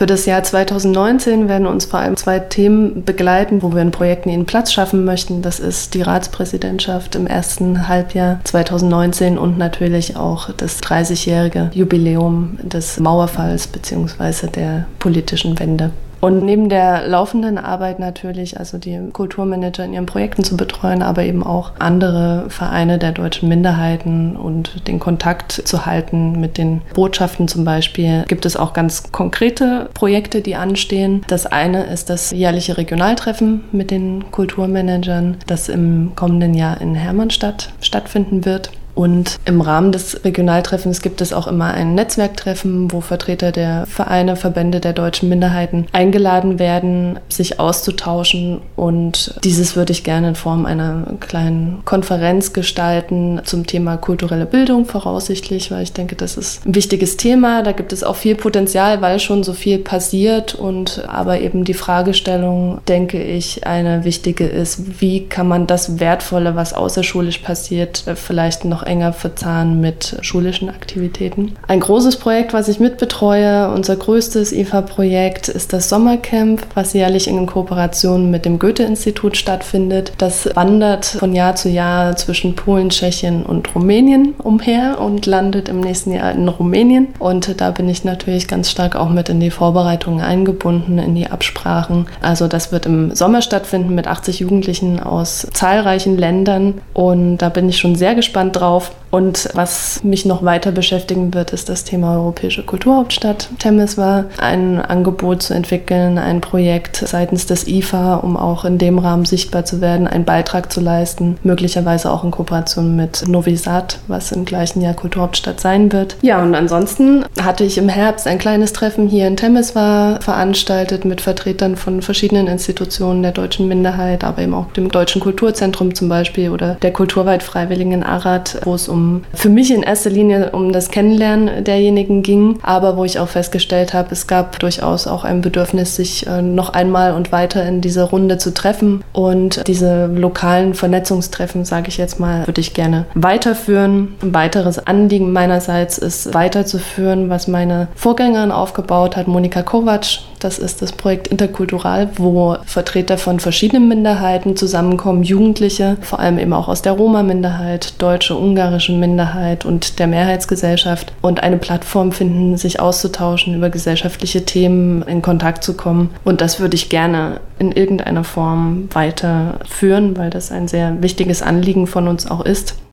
Für das Jahr 2019 werden uns vor allem 2 Themen begleiten, wo wir in Projekten ihnen Platz schaffen möchten. Das ist die Ratspräsidentschaft im ersten Halbjahr 2019 und natürlich auch das 30-jährige Jubiläum des Mauerfalls bzw. der politischen Wende. Und neben der laufenden Arbeit natürlich, also die Kulturmanager in ihren Projekten zu betreuen, aber eben auch andere Vereine der deutschen Minderheiten und den Kontakt zu halten mit den Botschaften zum Beispiel, gibt es auch ganz konkrete Projekte, die anstehen. Das eine ist das jährliche Regionaltreffen mit den Kulturmanagern, das im kommenden Jahr in Hermannstadt stattfinden wird. Und im Rahmen des Regionaltreffens gibt es auch immer ein Netzwerktreffen, wo Vertreter der Vereine, Verbände der deutschen Minderheiten eingeladen werden, sich auszutauschen. Und dieses würde ich gerne in Form einer kleinen Konferenz gestalten zum Thema kulturelle Bildung voraussichtlich, weil ich denke, das ist ein wichtiges Thema. Da gibt es auch viel Potenzial, weil schon so viel passiert. Aber eben die Fragestellung, denke ich, eine wichtige ist, wie kann man das Wertvolle, was außerschulisch passiert, vielleicht noch enger verzahnen mit schulischen Aktivitäten. Ein großes Projekt, was ich mitbetreue, unser größtes IFA-Projekt, ist das Sommercamp, was jährlich in Kooperation mit dem Goethe-Institut stattfindet. Das wandert von Jahr zu Jahr zwischen Polen, Tschechien und Rumänien umher und landet im nächsten Jahr in Rumänien. Und da bin ich natürlich ganz stark auch mit in die Vorbereitungen eingebunden, in die Absprachen. Also das wird im Sommer stattfinden mit 80 Jugendlichen aus zahlreichen Ländern und da bin ich schon sehr gespannt drauf. Und was mich noch weiter beschäftigen wird, ist das Thema Europäische Kulturhauptstadt Temeswar. Ein Angebot zu entwickeln, ein Projekt seitens des IFA, um auch in dem Rahmen sichtbar zu werden, einen Beitrag zu leisten, möglicherweise auch in Kooperation mit Novi Sad, was im gleichen Jahr Kulturhauptstadt sein wird. Ja, und ansonsten hatte ich im Herbst ein kleines Treffen hier in Temeswar veranstaltet mit Vertretern von verschiedenen Institutionen der deutschen Minderheit, aber eben auch dem Deutschen Kulturzentrum zum Beispiel oder der Kulturweit-Freiwilligen in Arad, wo es für mich in erster Linie um das Kennenlernen derjenigen ging, aber wo ich auch festgestellt habe, es gab durchaus auch ein Bedürfnis, sich noch einmal und weiter in dieser Runde zu treffen und diese lokalen Vernetzungstreffen, sage ich jetzt mal, würde ich gerne weiterführen. Ein weiteres Anliegen meinerseits ist weiterzuführen, was meine Vorgängerin aufgebaut hat, Monika Kovac. Das ist das Projekt Interkultural, wo Vertreter von verschiedenen Minderheiten zusammenkommen, Jugendliche, vor allem eben auch aus der Roma-Minderheit, deutsche, ungarische Minderheit und der Mehrheitsgesellschaft und eine Plattform finden, sich auszutauschen, über gesellschaftliche Themen in Kontakt zu kommen. Und das würde ich gerne in irgendeiner Form weiterführen, weil das ein sehr wichtiges Anliegen von uns auch ist.